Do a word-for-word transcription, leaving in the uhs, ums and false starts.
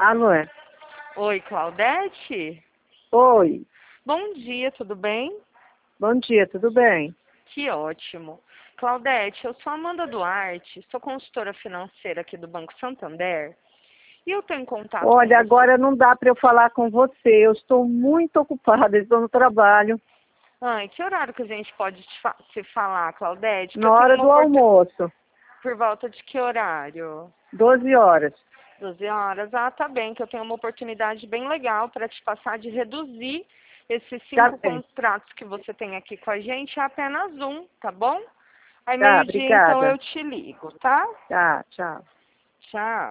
Alô? É? Oi, Claudete? Oi. Bom dia, tudo bem? Bom dia, tudo bem? Que ótimo. Claudete, eu sou Amanda Duarte, sou consultora financeira aqui do Banco Santander e eu estou em contato com Olha, você. agora não dá para eu falar com você. Eu estou muito ocupada, estou no trabalho. Ai, que horário que a gente pode te fa- se falar, Claudete? Que Na eu tenho hora uma do oportunidade. almoço, Por volta de que horário? doze horas. doze horas? Ah, tá bem, que eu tenho uma oportunidade bem legal para te passar de reduzir esses Tá cinco bem. contratos que você tem aqui com a gente a apenas um, tá bom? Aí Tá, meio-dia, então, obrigada. eu te ligo, tá? Tá, tchau. Tchau.